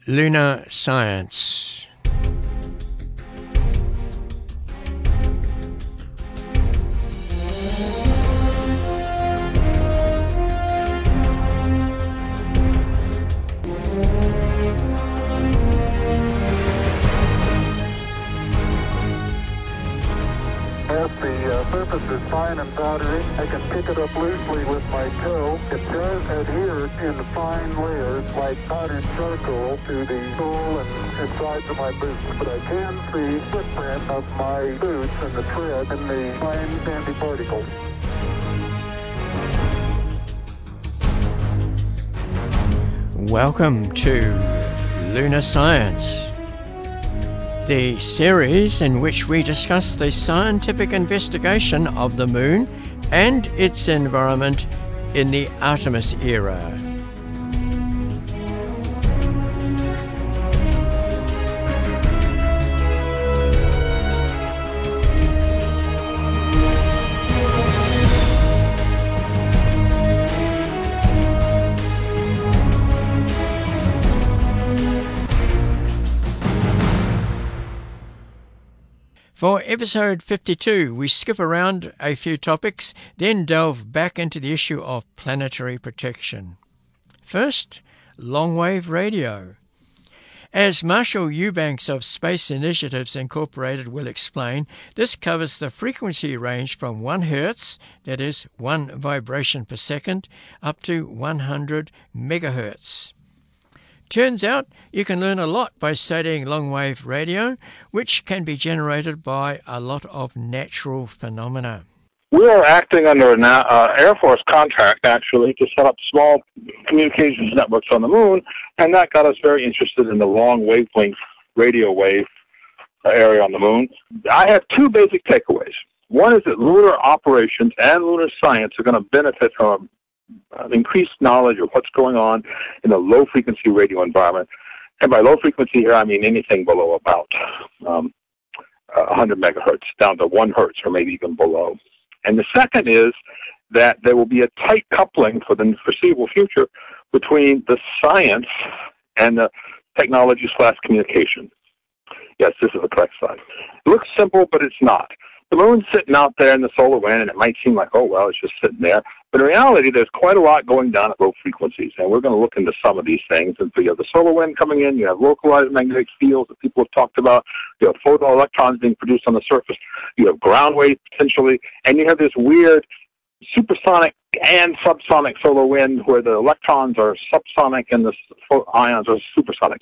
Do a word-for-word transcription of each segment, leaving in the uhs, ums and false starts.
Lunar Science. If the uh, surface is fine and powdery, I can pick it up loosely with my toe. It does adhere in fine layers like powdered charcoal to the sole and insides of my boots, but I can see footprint of my boots and the tread in the fine sandy particles. Welcome to Lunar Science, the series in which we discuss the scientific investigation of the Moon and its environment in the Artemis era. For episode fifty-two, we skip around a few topics, then delve back into the issue of planetary protection. First, long-wave radio. As Marshall Eubanks of Space Initiatives Incorporated will explain, this covers the frequency range from one hertz, that is, one vibration per second, up to one hundred megahertz. Turns out you can learn a lot by studying long-wave radio, which can be generated by a lot of natural phenomena. We are acting under an uh, Air Force contract, actually, to set up small communications networks on the Moon, and that got us very interested in the long wavelength radio wave area on the Moon. I have two basic takeaways. One is that lunar operations and lunar science are going to benefit from Uh, increased knowledge of what's going on in the low-frequency radio environment. And by low-frequency here, I mean anything below about um, one hundred megahertz, down to one hertz or maybe even below. And the second is that there will be a tight coupling for the foreseeable future between the science and the technology slash communication. Yes, this is the correct side. It looks simple, but it's not. The Moon's sitting out there in the solar wind, and it might seem like, oh, well, it's just sitting there. But in reality, there's quite a lot going down at low frequencies, and we're going to look into some of these things. And so you have the solar wind coming in, you have localized magnetic fields that people have talked about, you have photoelectrons being produced on the surface, you have ground waves potentially, and you have this weird supersonic and subsonic solar wind where the electrons are subsonic and the ions are supersonic.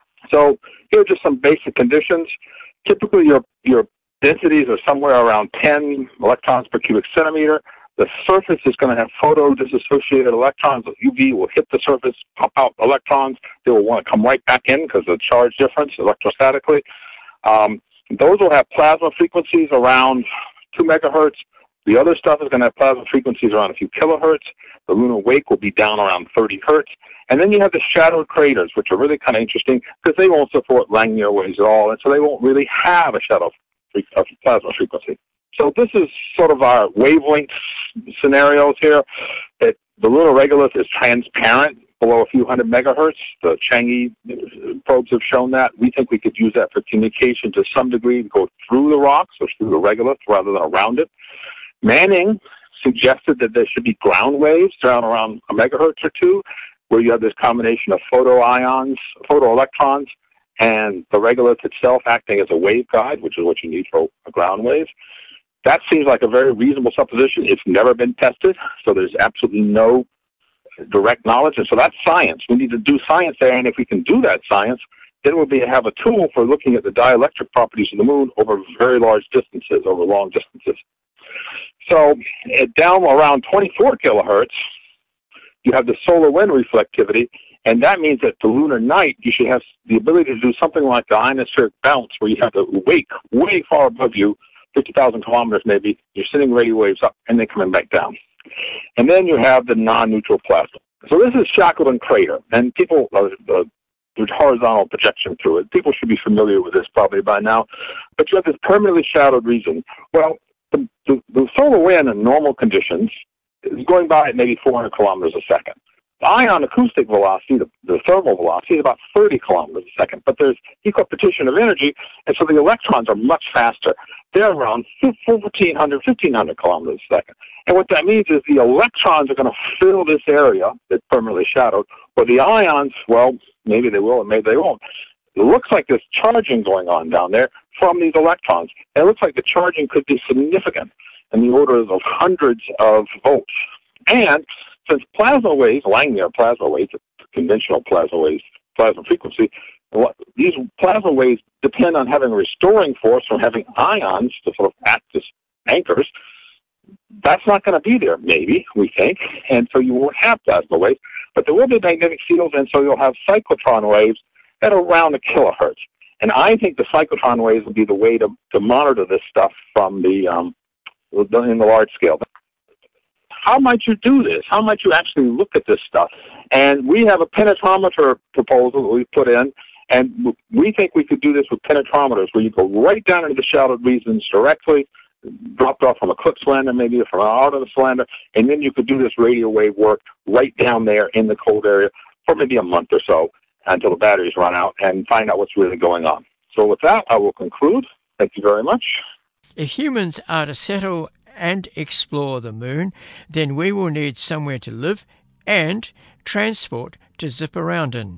So here are just some basic conditions. Typically, your your densities are somewhere around ten electrons per cubic centimeter. The surface is going to have photo-disassociated electrons. U V will hit the surface, pop out electrons. They will want to come right back in because of the charge difference electrostatically. Um, those will have plasma frequencies around two megahertz. The other stuff is going to have plasma frequencies around a few kilohertz. The lunar wake will be down around thirty hertz. And then you have the shadowed craters, which are really kind of interesting because they won't support Langmuir waves at all, and so they won't really have a shadow of plasma frequency. So this is sort of our wavelength scenarios here. It, the lunar regolith is transparent below a few hundred megahertz. The Changi probes have shown that. We think we could use that for communication to some degree, go through the rocks or through the regolith rather than around it. Manning suggested that there should be ground waves down around a megahertz or two, where you have this combination of photoions, photoelectrons, and the regolith itself acting as a waveguide, which is what you need for a ground wave. That seems like a very reasonable supposition. It's never been tested, so there's absolutely no direct knowledge. And so that's science. We need to do science there, and if we can do that science, then we'll be have a tool for looking at the dielectric properties of the Moon over very large distances, over long distances. So down around twenty-four kilohertz, you have the solar wind reflectivity, and that means that the lunar night, you should have the ability to do something like the ionospheric bounce, where you have the wake way far above you, fifty thousand kilometers maybe. You're sending radio waves up, and then coming back down. And then you have the non-neutral plasma. So this is Shackleton Crater, and people, uh, uh, there's horizontal projection through it. People should be familiar with this probably by now. But you have this permanently shadowed region. Well, the, the, the solar wind in normal conditions is going by at maybe four hundred kilometers a second. ion acoustic velocity, the, the thermal velocity, is about thirty kilometers a second, but there's equal partition of energy, and so the electrons are much faster. They're around fourteen hundred, fifteen hundred kilometers a second. And what that means is the electrons are going to fill this area that's permanently shadowed, where the ions, well, maybe they will and maybe they won't. It looks like there's charging going on down there from these electrons. And it looks like the charging could be significant in the order of hundreds of volts. And since plasma waves, Langmuir plasma waves, conventional plasma waves, plasma frequency, these plasma waves depend on having a restoring force from having ions to sort of act as anchors. That's not going to be there, maybe, we think, and so you won't have plasma waves, but there will be magnetic fields, and so you'll have cyclotron waves at around a kilohertz. And I think the cyclotron waves will be the way to, to monitor this stuff from the um, in the large scale. How might you do this? How might you actually look at this stuff? And we have a penetrometer proposal that we put in, and we think we could do this with penetrometers, where you go right down into the shadowed regions directly, dropped off from a Eclipse lander, maybe from an Artemis lander, and then you could do this radio wave work right down there in the cold area for maybe a month or so until the batteries run out and find out what's really going on. So with that, I will conclude. Thank you very much. If humans are to settle and explore the moon, then we will need somewhere to live and transport to zip around in.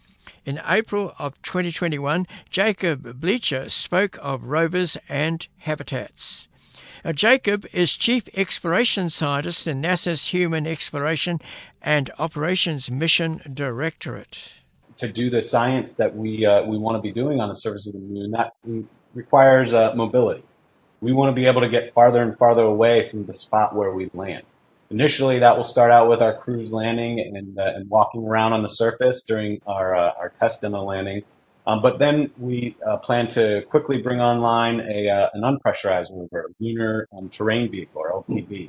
In April of twenty twenty-one, Jacob Bleacher spoke of rovers and habitats. Now, Jacob is Chief Exploration Scientist in NASA's Human Exploration and Operations Mission Directorate. To do the science that we uh, we want to be doing on the surface of the moon, that requires uh, mobility. We want to be able to get farther and farther away from the spot where we land. Initially, that will start out with our cruise landing and, uh, and walking around on the surface during our, uh, our test demo landing. Um, but then we uh, plan to quickly bring online a, uh, an unpressurized rover, a lunar um, terrain vehicle, or L T V.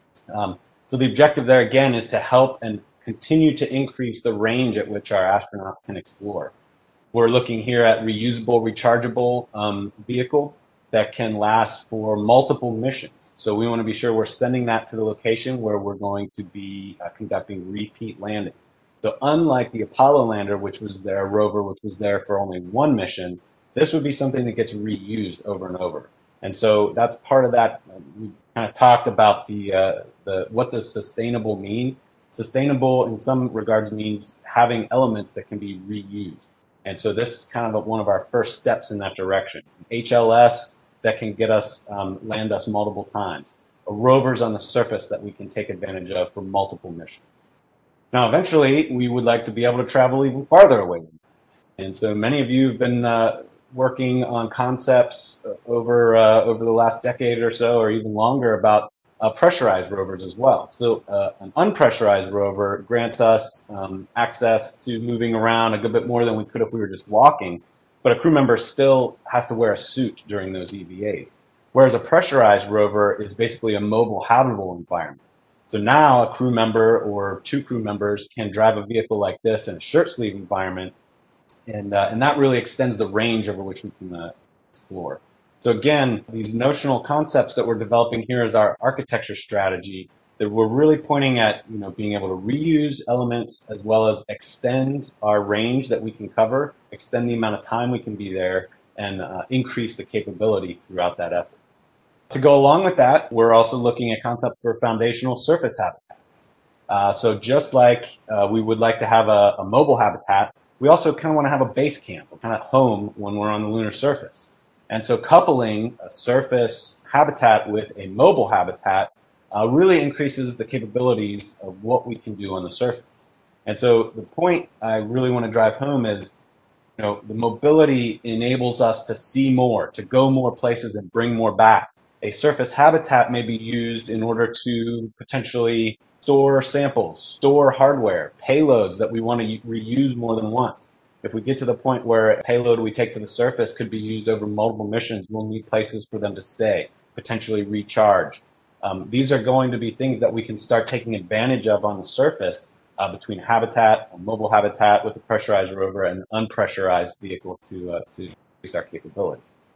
Um, so the objective there, again, is to help and continue to increase the range at which our astronauts can explore. We're looking here at reusable, rechargeable um, vehicle that can last for multiple missions. So we want to be sure we're sending that to the location where we're going to be uh, conducting repeat landings. So unlike the Apollo lander, which was their rover, which was there for only one mission, this would be something that gets reused over and over. And so that's part of that. We kind of talked about the, uh, the what does sustainable mean. Sustainable in some regards means having elements that can be reused. And so this is kind of one of our first steps in that direction. H L S that can get us, um, land us multiple times. Rovers on the surface that we can take advantage of for multiple missions. Now, eventually, we would like to be able to travel even farther away. And so many of you have been uh, working on concepts over, uh, over the last decade or so, or even longer, about uh, pressurized rovers as well. So uh, an unpressurized rover grants us um, access to moving around a good bit more than we could if we were just walking. But a crew member still has to wear a suit during those E V As. Whereas a pressurized rover is basically a mobile, habitable environment. So now a crew member or two crew members can drive a vehicle like this in a shirt sleeve environment, and, uh, and that really extends the range over which we can uh, explore. So again, these notional concepts that we're developing here as our architecture strategy, that we're really pointing at, you know, being able to reuse elements as well as extend our range that we can cover, extend the amount of time we can be there, and uh, increase the capability throughout that effort. To go along with that, we're also looking at concepts for foundational surface habitats. Uh, so just like uh, we would like to have a, a mobile habitat, we also kind of want to have a base camp, a kind of home when we're on the lunar surface. And so coupling a surface habitat with a mobile habitat Uh, really increases the capabilities of what we can do on the surface. And so the point I really want to drive home is, you know, the mobility enables us to see more, to go more places and bring more back. A surface habitat may be used in order to potentially store samples, store hardware, payloads that we want to reuse more than once. If we get to the point where a payload we take to the surface could be used over multiple missions, we'll need places for them to stay, potentially recharge. Um, these are going to be things that we can start taking advantage of on the surface uh, between habitat, a mobile habitat with a pressurized rover, and an unpressurized vehicle to, uh, to increase our capability.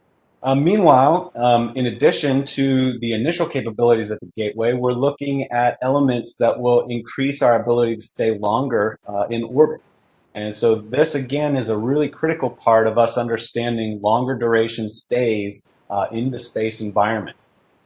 Uh, meanwhile, um, in addition to the initial capabilities at the Gateway, we're looking at elements that will increase our ability to stay longer uh, in orbit. And so this, again, is a really critical part of us understanding longer duration stays uh, in the space environment.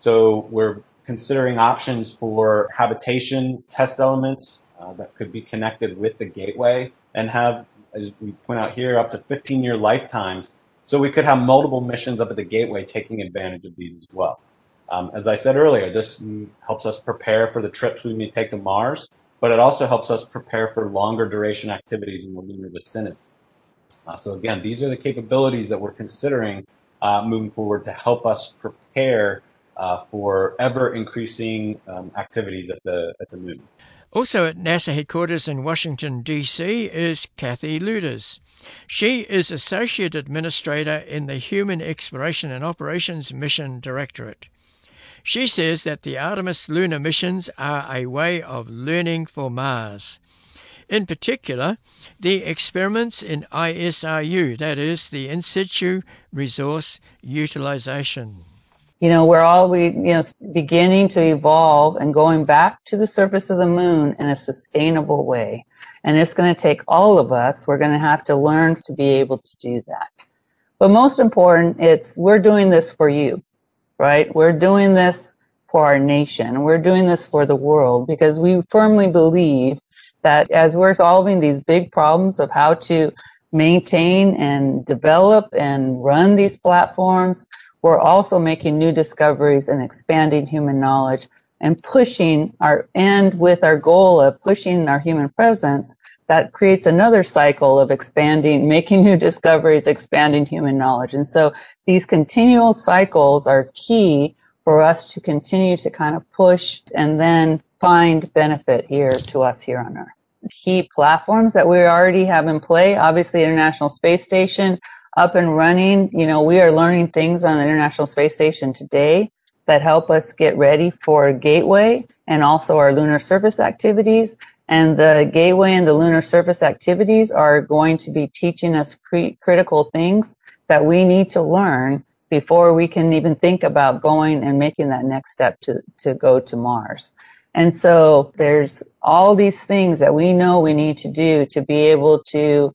So we're considering options for habitation test elements uh, that could be connected with the Gateway and have, as we point out here, up to fifteen-year lifetimes. So we could have multiple missions up at the Gateway taking advantage of these as well. Um, as I said earlier, this helps us prepare for the trips we may take to Mars, but it also helps us prepare for longer duration activities in the lunar vicinity. Uh, so again, these are the capabilities that we're considering uh, moving forward to help us prepare uh, for ever increasing um, activities at the at the moon. Also at NASA headquarters in Washington, D C is Kathy Lueders. She is Associate Administrator in the Human Exploration and Operations Mission Directorate. She says that the Artemis lunar missions are a way of learning for Mars. In particular, the experiments in I S R U, that is, the In Situ Resource Utilization. You know, we're all we you know beginning to evolve and going back to the surface of the moon in a sustainable way. And it's going to take all of us. We're going to have to learn to be able to do that. But most important, it's we're doing this for you, right? We're doing this for our nation. We're doing this for the world because we firmly believe that as we're solving these big problems of how to maintain and develop and run these platforms, we're also making new discoveries and expanding human knowledge and pushing our end with our goal of pushing our human presence. That creates another cycle of expanding, making new discoveries, expanding human knowledge. And so these continual cycles are key for us to continue to kind of push and then find benefit here to us here on Earth. Key platforms that we already have in play, obviously International Space Station up and running. You know, we are learning things on the International Space Station today that help us get ready for Gateway and also our lunar surface activities. And the Gateway and the lunar surface activities are going to be teaching us cre- critical things that we need to learn before we can even think about going and making that next step to, to go to Mars. And so there's all these things that we know we need to do to be able to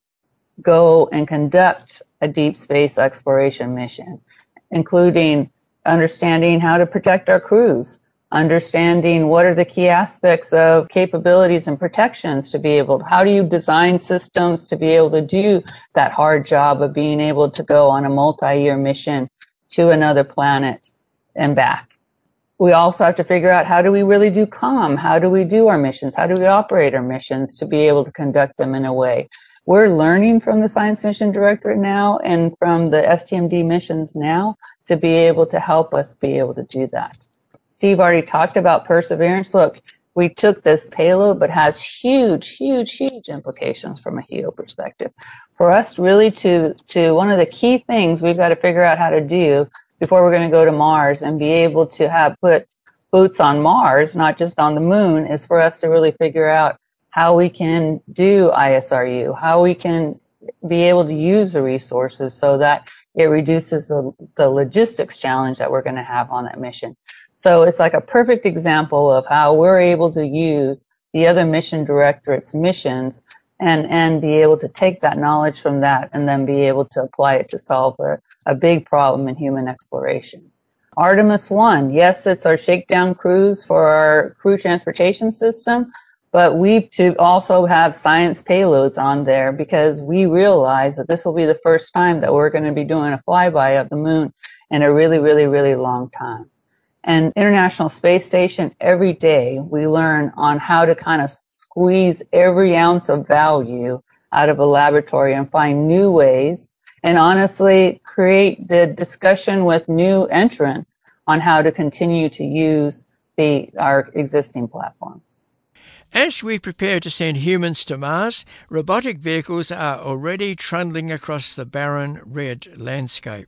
go and conduct a deep space exploration mission, including understanding how to protect our crews, understanding what are the key aspects of capabilities and protections to be able to, how do you design systems to be able to do that hard job of being able to go on a multi-year mission to another planet and back. We also have to figure out how do we really do comm? How do we do our missions? How do we operate our missions to be able to conduct them in a way? We're learning from the Science Mission Directorate now and from the S T M D missions now to be able to help us be able to do that. Steve already talked about Perseverance. Look, we took this payload, but has huge, huge, huge implications from a H E O perspective. For us really to, to one of the key things we've got to figure out how to do before we're going to go to Mars and be able to have put boots on Mars, not just on the moon, is for us to really figure out how we can do I S R U, how we can be able to use the resources so that it reduces the, the logistics challenge that we're going to have on that mission. So it's like a perfect example of how we're able to use the other mission directorate's missions and, and be able to take that knowledge from that and then be able to apply it to solve a, a big problem in human exploration. Artemis one, yes, it's our shakedown cruise for our crew transportation system, but we to also have science payloads on there because we realize that this will be the first time that we're going to be doing a flyby of the moon in a really, really, really long time. And International Space Station, every day we learn on how to kind of squeeze every ounce of value out of a laboratory and find new ways and honestly create the discussion with new entrants on how to continue to use the our existing platforms. As we prepare to send humans to Mars, robotic vehicles are already trundling across the barren red landscape.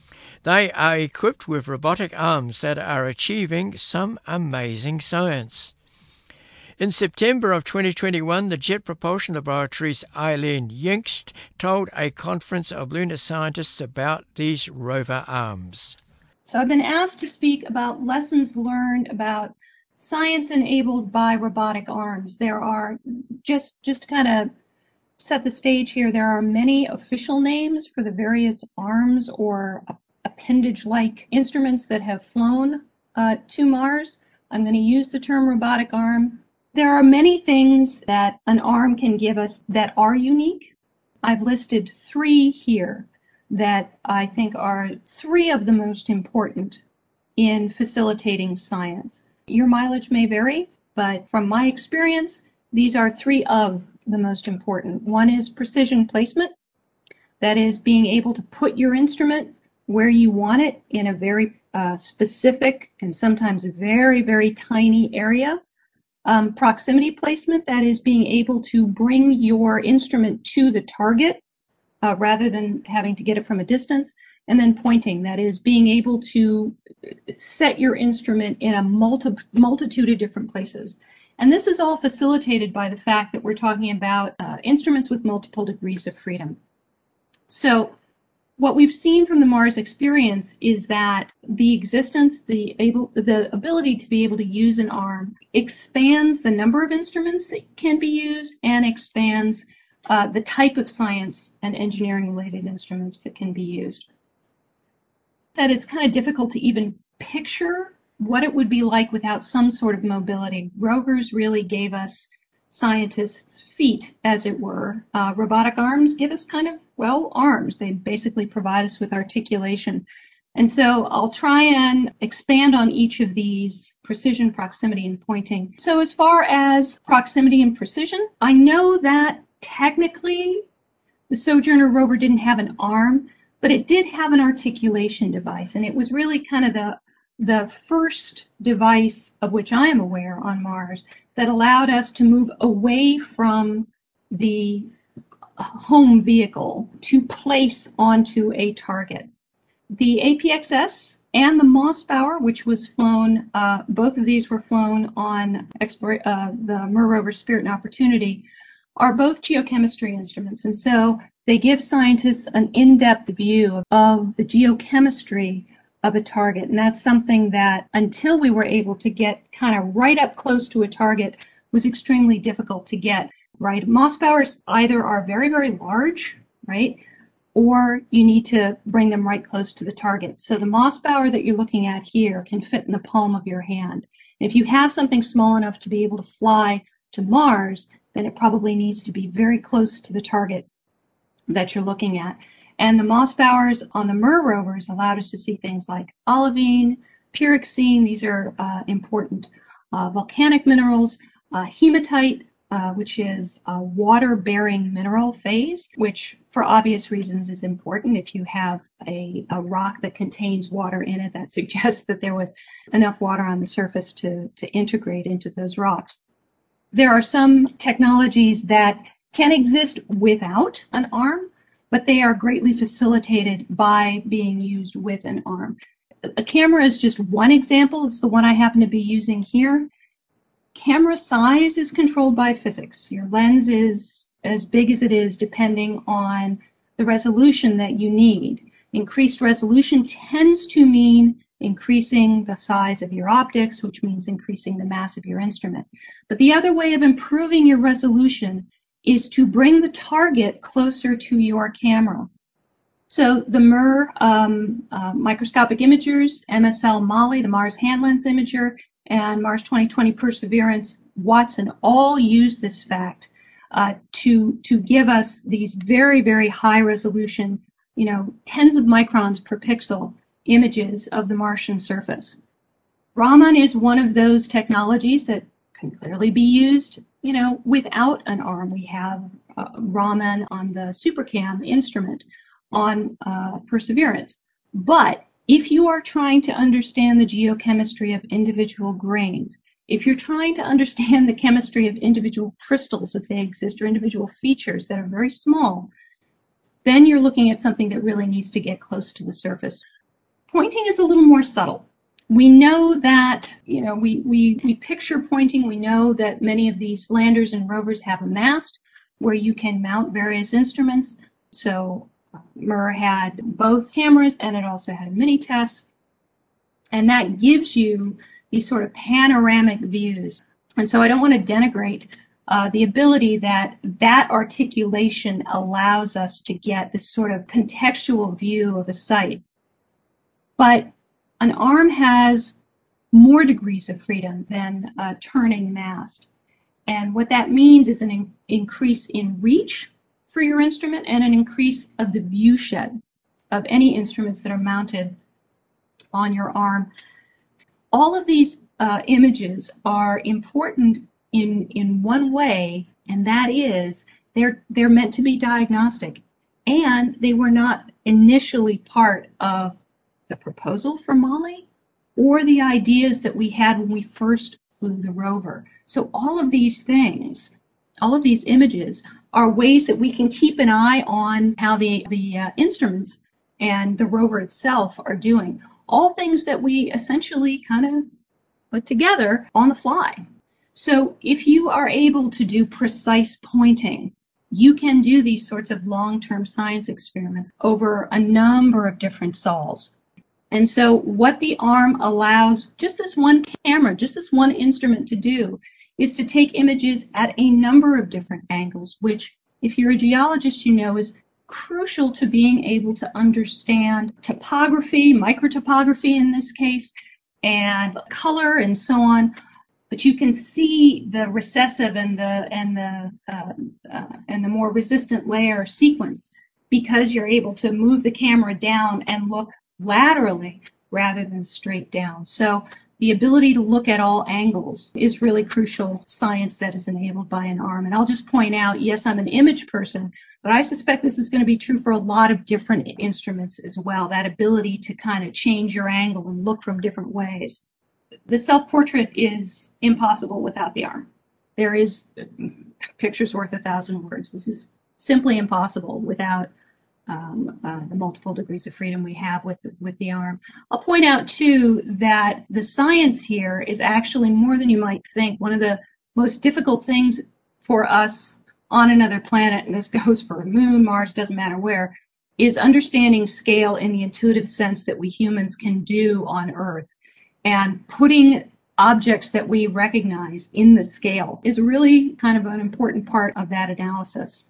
They are equipped with robotic arms that are achieving some amazing science. In September of twenty twenty-one, the Jet Propulsion Laboratory's Eileen Yingst told a conference of lunar scientists about these rover arms. So I've been asked to speak about lessons learned about science enabled by robotic arms. There are, just, just to kind of set the stage here, there are many official names for the various arms or appendage-like instruments that have flown uh, to Mars. I'm going to use the term robotic arm. There are many things that an arm can give us that are unique. I've listed three here that I think are three of the most important in facilitating science. Your mileage may vary, but from my experience, these are three of the most important. One is precision placement. That is being able to put your instrument where you want it in a very uh, specific and sometimes a very, very tiny area. Um, proximity placement, that is being able to bring your instrument to the target uh, rather than having to get it from a distance. And then pointing, that is being able to set your instrument in a multi multitude of different places. And this is all facilitated by the fact that we're talking about uh, instruments with multiple degrees of freedom. So what we've seen from the Mars experience is that the existence, the able, the ability to be able to use an arm expands the number of instruments that can be used and expands uh, the type of science and engineering related instruments that can be used. That it's kind of difficult to even picture what it would be like without some sort of mobility. Rovers really gave us scientists' feet, as it were. Uh, robotic arms give us kind of, well, arms. They basically provide us with articulation. And so I'll try and expand on each of these: precision, proximity, and pointing. So as far as proximity and precision, I know that technically the Sojourner rover didn't have an arm, but it did have an articulation device. And it was really kind of the the first device of which I am aware on Mars that allowed us to move away from the home vehicle to place onto a target. The A P X S and the Mossbauer, which was flown, uh, both of these were flown on explore, uh, the Mir rover Spirit and Opportunity, are both geochemistry instruments. And so they give scientists an in-depth view of, of the geochemistry of a target. And that's something that, until we were able to get kind of right up close to a target, was extremely difficult to get, right? Mossbauers either are very, very large, right? Or you need to bring them right close to the target. So the Mossbauer that you're looking at here can fit in the palm of your hand. If you have something small enough to be able to fly to Mars, then it probably needs to be very close to the target that you're looking at. And the Mossbauers on the Mir rovers allowed us to see things like olivine, pyroxene. These are uh, important uh, volcanic minerals, uh, hematite, uh, which is a water-bearing mineral phase, which for obvious reasons is important. If you have a, a rock that contains water in it, that suggests that there was enough water on the surface to, to integrate into those rocks. There are some technologies that can exist without an arm, but they are greatly facilitated by being used with an arm. A camera is just one example. It's the one I happen to be using here. Camera size is controlled by physics. Your lens is as big as it is depending on the resolution that you need. Increased resolution tends to mean increasing the size of your optics, which means increasing the mass of your instrument. But the other way of improving your resolution is to bring the target closer to your camera. So the Mir um, uh, microscopic imagers, M S L MAHLI, the Mars Hand Lens Imager, and Mars twenty twenty Perseverance, Watson, all use this fact uh, to, to give us these very, very high resolution, you know, tens of microns per pixel images of the Martian surface. Raman is one of those technologies that can clearly be used, you know, without an arm. We have uh, Raman on the SuperCam instrument on uh, Perseverance. But if you are trying to understand the geochemistry of individual grains, if you're trying to understand the chemistry of individual crystals, if they exist, or individual features that are very small, then you're looking at something that really needs to get close to the surface. Pointing is a little more subtle. we know that, you know, we, we, we picture pointing. We know that many of these landers and rovers have a mast where you can mount various instruments. So M U R had both cameras, and it also had a mini test. And that gives you these sort of panoramic views. And so I don't want to denigrate uh, the ability that that articulation allows us to get this sort of contextual view of a site. But an arm has more degrees of freedom than a turning mast. And what that means is an in increase in reach for your instrument and an increase of the view shed of any instruments that are mounted on your arm. All of these uh, images are important in, in one way, and that is they're, they're meant to be diagnostic. And they were not initially part of the proposal for MAHLI or the ideas that we had when we first flew the rover. So all of these things, all of these images are ways that we can keep an eye on how the, the uh, instruments and the rover itself are doing. All things that we essentially kind of put together on the fly. So if you are able to do precise pointing, you can do these sorts of long-term science experiments over a number of different sols. And so what the arm allows just this one camera, just this one instrument to do is to take images at a number of different angles, which if you're a geologist, you know is crucial to being able to understand topography, microtopography in this case, and color and so on. But you can see the recessive and the and the uh, uh, and the more resistant layer sequence because you're able to move the camera down and look laterally rather than straight down. So the ability to look at all angles is really crucial science that is enabled by an arm. And I'll just point out, yes, I'm an image person, but I suspect this is going to be true for a lot of different instruments as well, that ability to kind of change your angle and look from different ways. The self-portrait is impossible without the arm. There is pictures worth a thousand words. This is simply impossible without Um, uh, the multiple degrees of freedom we have with the, with the arm. I'll point out too that the science here is actually more than you might think. One of the most difficult things for us on another planet, and this goes for Moon, Mars, doesn't matter where, is understanding scale in the intuitive sense that we humans can do on Earth. And putting objects that we recognize in the scale is really kind of an important part of that analysis.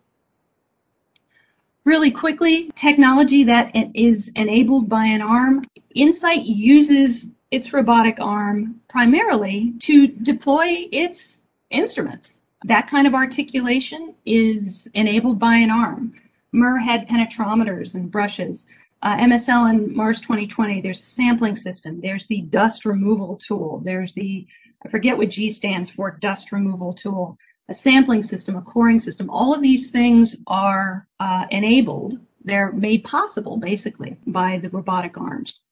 Really quickly, technology that is enabled by an arm. InSight uses its robotic arm primarily to deploy its instruments. That kind of articulation is enabled by an arm. M U R had penetrometers and brushes. Uh, M S L and Mars twenty twenty, there's a sampling system. There's the dust removal tool. There's the, I forget what G stands for, dust removal tool. A sampling system, a coring system. All of these things are uh, enabled. They're made possible, basically, by the robotic arms.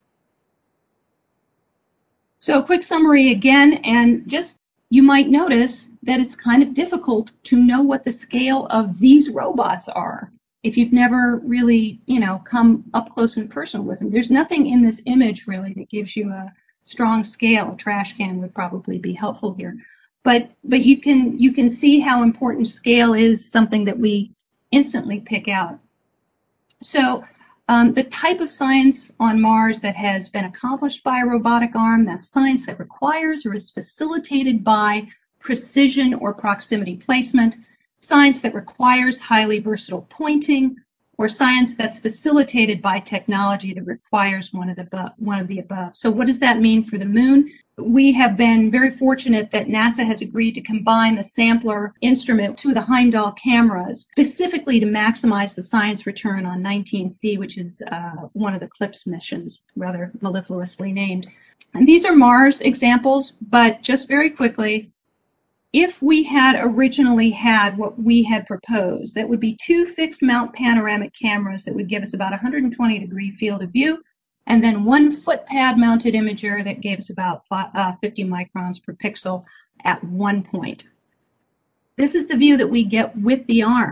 So a quick summary again, and just you might notice that it's kind of difficult to know what the scale of these robots are if you've never really, you know, come up close and personal with them. There's nothing in this image, really, that gives you a strong scale. A trash can would probably be helpful here. But, but you can, you can see how important scale is, something that we instantly pick out. So um, the type of science on Mars that has been accomplished by a robotic arm, that's science that requires or is facilitated by precision or proximity placement, science that requires highly versatile pointing, or science that's facilitated by technology that requires one of the, one of the above. So what does that mean for the Moon? We have been very fortunate that NASA has agreed to combine the sampler instrument to the Heimdall cameras, specifically to maximize the science return on nineteen C, which is uh, one of the CLIPS missions, rather mellifluously named. And these are Mars examples, but just very quickly, if we had originally had what we had proposed, that would be two fixed mount panoramic cameras that would give us about one hundred twenty degree field of view, and then one foot pad mounted imager that gave us about fifty microns per pixel at one point. This is the view that we get with the arm.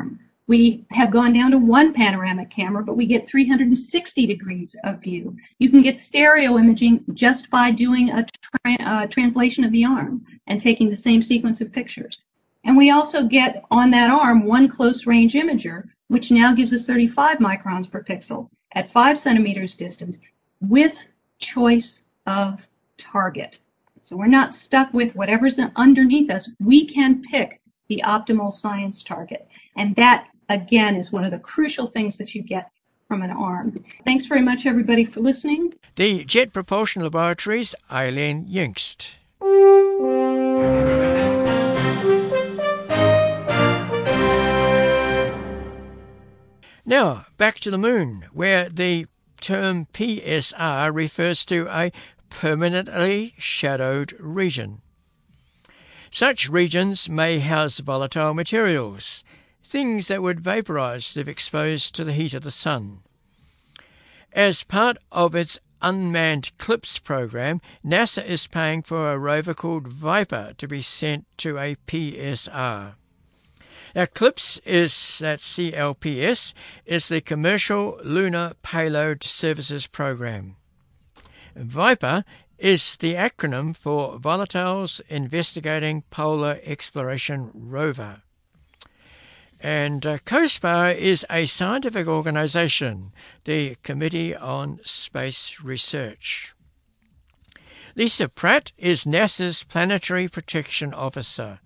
We have gone down to one panoramic camera, but we get three hundred sixty degrees of view. You can get stereo imaging just by doing a tra uh, translation of the arm and taking the same sequence of pictures. And we also get on that arm one close range imager, which now gives us thirty-five microns per pixel at five centimeters distance with choice of target. So we're not stuck with whatever's underneath us. We can pick the optimal science target. And that, again, is one of the crucial things that you get from an arm. Thanks very much, everybody, for listening. The Jet Propulsion Laboratories, Eileen Jüngst. Now, back to the moon, where the term P S R refers to a permanently shadowed region. Such regions may house volatile materials, things that would vaporize if exposed to the heat of the sun. As part of its unmanned CLIPS program, NASA is paying for a rover called Viper to be sent to a P S R. Now, CLIPS is, that's C L P S, is the Commercial Lunar Payload Services Program. Viper is the acronym for Volatiles Investigating Polar Exploration Rover. And uh, COSPAR is a scientific organization, the Committee on Space Research. Lisa Pratt is NASA's Planetary Protection Officer.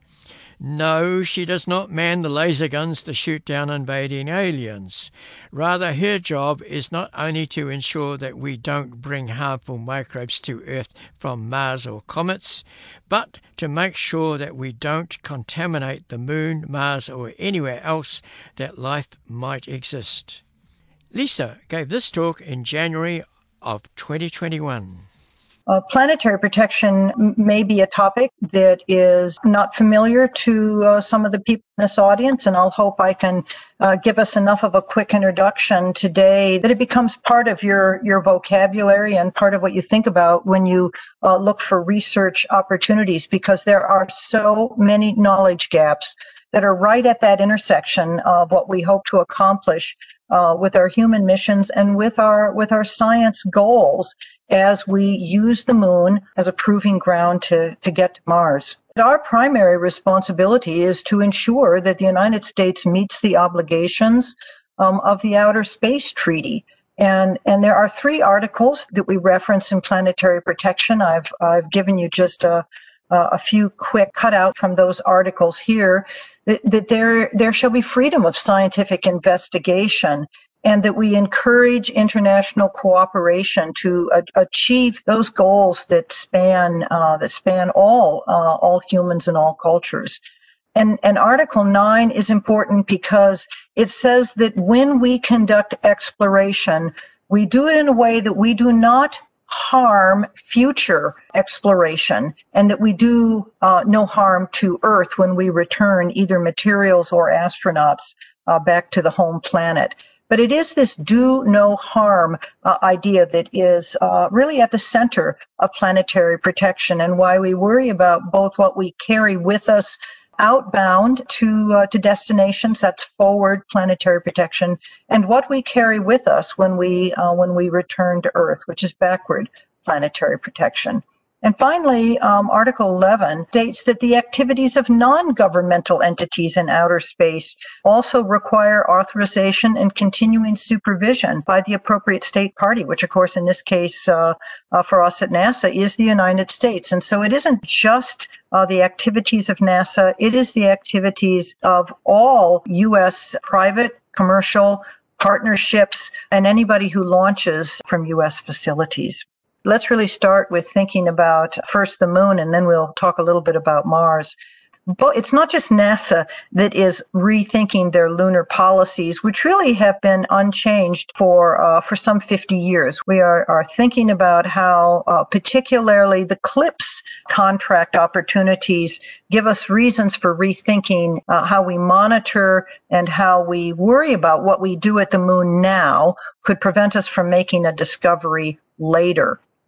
No, she does not man the laser guns to shoot down invading aliens. Rather, her job is not only to ensure that we don't bring harmful microbes to Earth from Mars or comets, but to make sure that we don't contaminate the Moon, Mars, or anywhere else that life might exist. Lisa gave this talk in January of twenty twenty-one. Uh, planetary protection may be a topic that is not familiar to uh, some of the people in this audience, and I'll hope I can uh, give us enough of a quick introduction today that it becomes part of your, your vocabulary and part of what you think about when you uh, look for research opportunities, because there are so many knowledge gaps that are right at that intersection of what we hope to accomplish uh, with our human missions and with our with our science goals as we use the moon as a proving ground to, to get to Mars. Our primary responsibility is to ensure that the United States meets the obligations um, of the Outer Space Treaty. And, and there are three articles that we reference in planetary protection. I've, I've given you just a, a few quick cutout from those articles here, that, that there, there shall be freedom of scientific investigation, and that we encourage international cooperation to uh, achieve those goals that span uh, that span all uh, all humans and all cultures. And, and Article nine is important because it says that when we conduct exploration, we do it in a way that we do not harm future exploration, and that we do uh, no harm to Earth when we return either materials or astronauts uh, back to the home planet. But it is this do no harm uh, idea that is uh, really at the center of planetary protection, and why we worry about both what we carry with us outbound to uh, to destinations, that's forward planetary protection, and what we carry with us when we uh, when we return to Earth, which is backward planetary protection. And finally, um, Article eleven states that the activities of non-governmental entities in outer space also require authorization and continuing supervision by the appropriate state party, which, of course, in this case, uh, uh, for us at NASA, is the United States. And so it isn't just uh, the activities of NASA, it is the activities of all U S private, commercial partnerships, and anybody who launches from U S facilities. Let's really start with thinking about first the moon, and then we'll talk a little bit about Mars. But it's not just NASA that is rethinking their lunar policies, which really have been unchanged for uh, for some fifty years. We are, are thinking about how uh, particularly the CLIPS contract opportunities give us reasons for rethinking uh, how we monitor and how we worry about what we do at the moon now could prevent us from making a discovery later.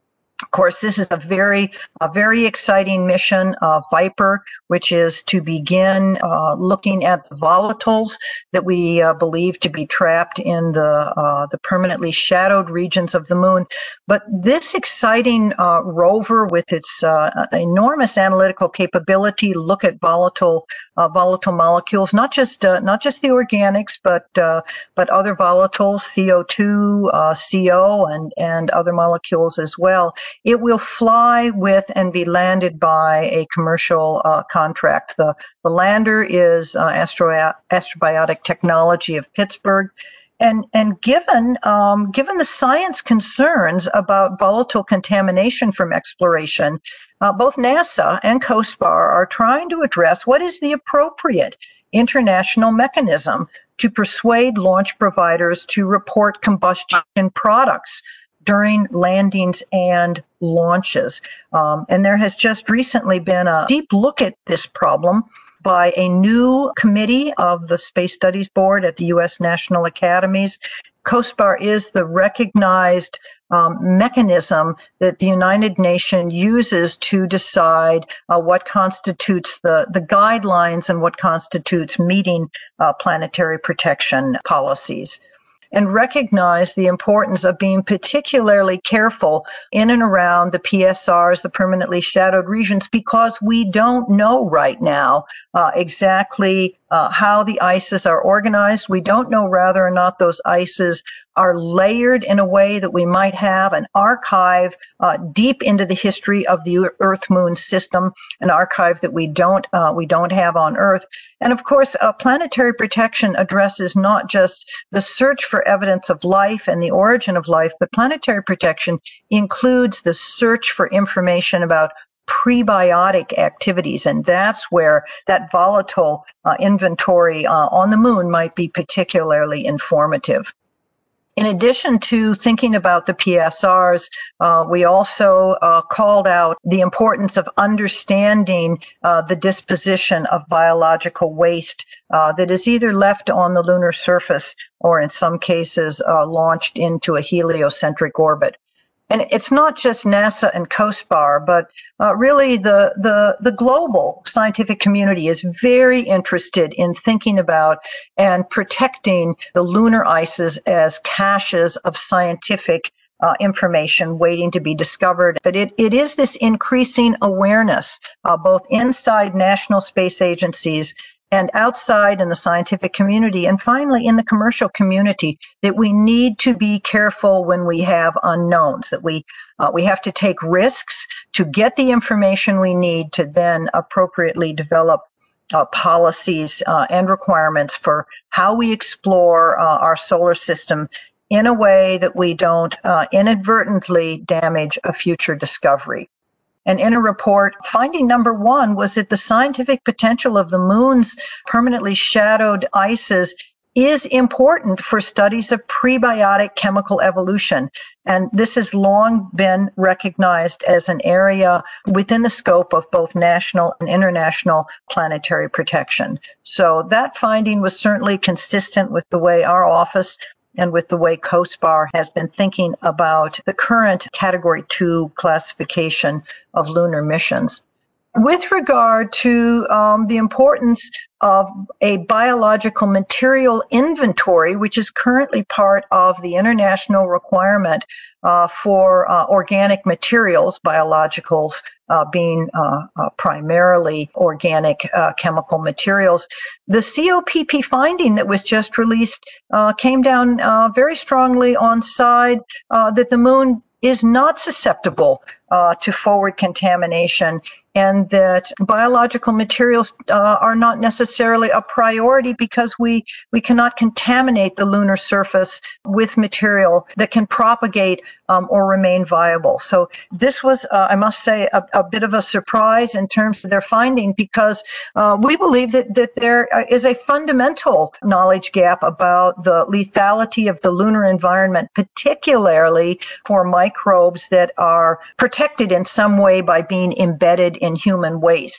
Of course, this is a very, a very exciting mission, uh, Viper, which is to begin uh, looking at the volatiles that we uh, believe to be trapped in the uh, the permanently shadowed regions of the moon. But this exciting uh, rover, with its uh, enormous analytical capability, look at volatile uh, volatile molecules, not just uh, not just the organics, but uh, but other volatiles, C O two, uh, C O, and and other molecules as well. It will fly with and be landed by a commercial uh, contract. The, the lander is uh, Astro, Astrobiotic Technology of Pittsburgh. And, and given, um, given the science concerns about volatile contamination from exploration, uh, both NASA and COSPAR are trying to address what is the appropriate international mechanism to persuade launch providers to report combustion products during landings and launches. Um, and there has just recently been a deep look at this problem by a new committee of the Space Studies Board at the U S National Academies. COSPAR is the recognized um, mechanism that the United Nations uses to decide uh, what constitutes the, the guidelines and what constitutes meeting uh, planetary protection policies, and recognize the importance of being particularly careful in and around the P S Rs, the permanently shadowed regions, because we don't know right now uh, exactly uh, how the ices are organized. We don't know whether or not those ices are layered in a way that we might have an archive uh, deep into the history of the Earth-Moon system, an archive that we don't uh, we don't have on Earth. And of course, uh, planetary protection addresses not just the search for evidence of life and the origin of life, but planetary protection includes the search for information about prebiotic activities, and that's where that volatile uh, inventory uh, on the moon might be particularly informative. In addition to thinking about the P S Rs, uh, we also uh, called out the importance of understanding uh, the disposition of biological waste uh, that is either left on the lunar surface or in some cases uh, launched into a heliocentric orbit. And it's not just NASA and COSPAR, but uh, really the, the, the global scientific community is very interested in thinking about and protecting the lunar ices as caches of scientific uh, information waiting to be discovered. But it, it is this increasing awareness, uh, both inside national space agencies and outside in the scientific community, and finally in the commercial community, that we need to be careful when we have unknowns, that we uh, we have to take risks to get the information we need to then appropriately develop uh, policies uh, and requirements for how we explore uh, our solar system in a way that we don't uh, inadvertently damage a future discovery. And in a report, finding number one was that the scientific potential of the moon's permanently shadowed ices is important for studies of prebiotic chemical evolution. And this has long been recognized as an area within the scope of both national and international planetary protection. So that finding was certainly consistent with the way our office and with the way COSPAR has been thinking about the current Category two classification of lunar missions. With regard to um, the importance of a biological material inventory, which is currently part of the international requirement uh, for uh, organic materials, biologicals uh, being uh, uh, primarily organic uh, chemical materials, the C O P P finding that was just released uh, came down uh, very strongly on side uh, that the moon is not susceptible uh, to forward contamination, and that biological materials uh, are not necessarily a priority because we, we cannot contaminate the lunar surface with material that can propagate um, or remain viable. So this was, uh, I must say, a, a bit of a surprise in terms of their finding, because uh, we believe that, that there is a fundamental knowledge gap about the lethality of the lunar environment, particularly for microbes that are protected in some way by being embedded in human waste.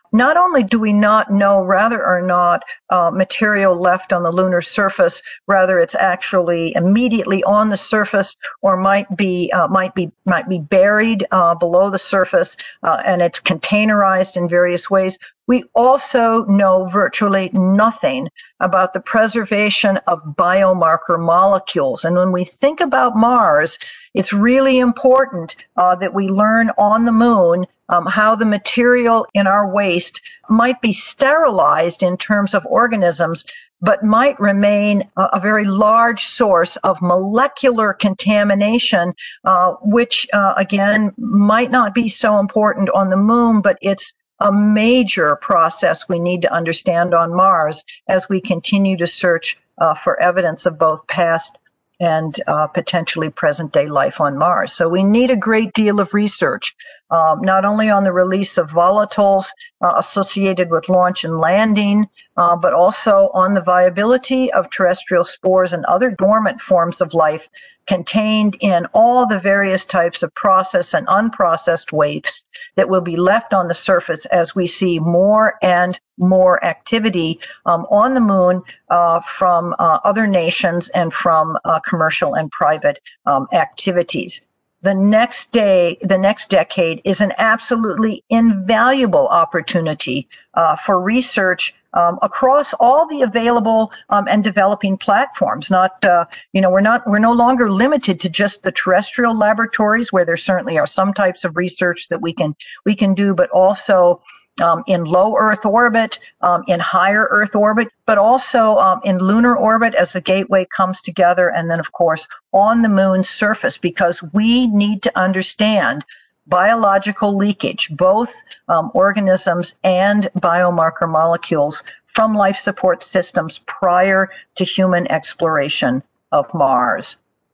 not only do we not know whether or not uh, material left on the lunar surface, whether it's actually immediately on the surface or might be uh, might be might be buried uh, below the surface, uh, and it's containerized in various ways. We also know virtually nothing about the preservation of biomarker molecules. And when we think about Mars, it's really important uh, that we learn on the moon um, how the material in our waste might be sterilized in terms of organisms, but might remain a, a very large source of molecular contamination, uh, which, uh, again, might not be so important on the moon, but it's a major process we need to understand on Mars as we continue to search uh, for evidence of both past and uh, potentially present-day life on Mars. So we need a great deal of research, um, not only on the release of volatiles uh, associated with launch and landing, uh, but also on the viability of terrestrial spores and other dormant forms of life contained in all the various types of processed and unprocessed waste that will be left on the surface as we see more and more activity um, on the moon uh, from uh, other nations and from uh, commercial and private um, activities. The next day, the next decade is an absolutely invaluable opportunity uh, for research um, across all the available um, and developing platforms. Not, uh, you know, we're not, we're no longer limited to just the terrestrial laboratories, where there certainly are some types of research that we can we can do, but also Um, in low Earth orbit, um, in higher Earth orbit, but also um, in lunar orbit as the gateway comes together, and then, of course, on the moon's surface, because we need to understand biological leakage, both um, organisms and biomarker molecules from life support systems prior to human exploration of Mars.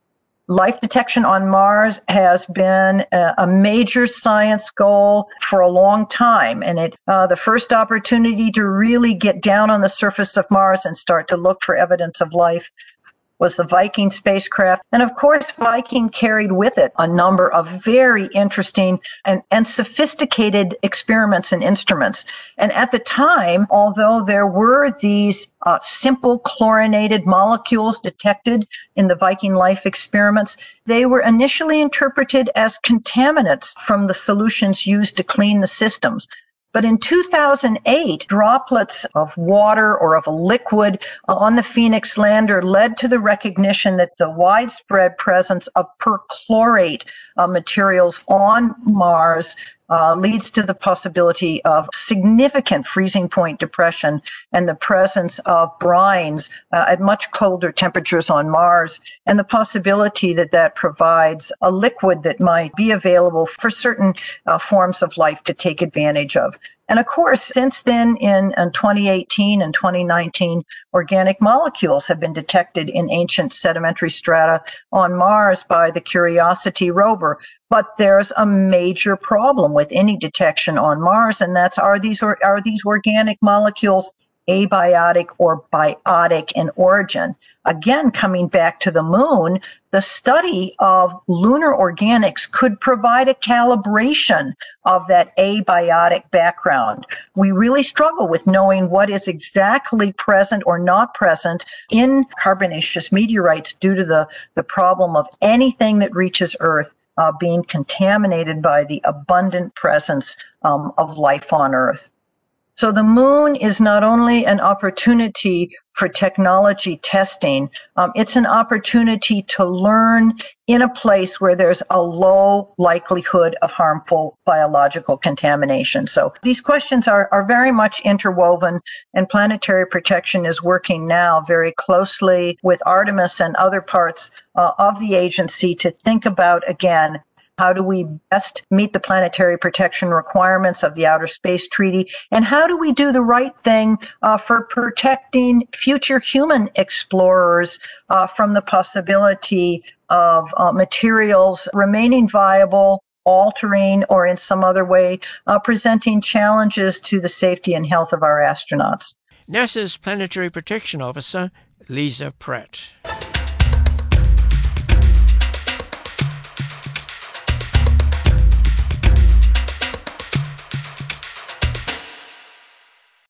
Life detection on Mars has been a, a major science goal for a long time, and it uh, the first opportunity to really get down on the surface of Mars and start to look for evidence of life was the Viking spacecraft. And of course, Viking carried with it a number of very interesting and, and sophisticated experiments and instruments. And at the time, although there were these uh, simple chlorinated molecules detected in the Viking life experiments, they were initially interpreted as contaminants from the solutions used to clean the systems. But in two thousand eight, droplets of water or of a liquid on the Phoenix lander led to the recognition that the widespread presence of perchlorate uh, materials on Mars uh, leads to the possibility of significant freezing point depression and the presence of brines uh, at much colder temperatures on Mars, and the possibility that that provides a liquid that might be available for certain uh, forms of life to take advantage of. And of course, since then, in, in twenty eighteen and twenty nineteen, organic molecules have been detected in ancient sedimentary strata on Mars by the Curiosity rover. But there's a major problem with any detection on Mars, and that's, are these, or, are these organic molecules abiotic or biotic in origin? Again, coming back to the moon, the study of lunar organics could provide a calibration of that abiotic background. We really struggle with knowing what is exactly present or not present in carbonaceous meteorites due to the, the problem of anything that reaches Earth uh, being contaminated by the abundant presence um, of life on Earth. So the moon is not only an opportunity for technology testing, um, it's an opportunity to learn in a place where there's a low likelihood of harmful biological contamination. So these questions are, are very much interwoven, and Planetary Protection is working now very closely with Artemis and other parts uh, of the agency to think about, again, how do we best meet the planetary protection requirements of the Outer Space Treaty? And how do we do the right thing uh, for protecting future human explorers uh, from the possibility of uh, materials remaining viable, altering, or in some other way uh, presenting challenges to the safety and health of our astronauts? NASA's Planetary Protection Officer, Lisa Pratt.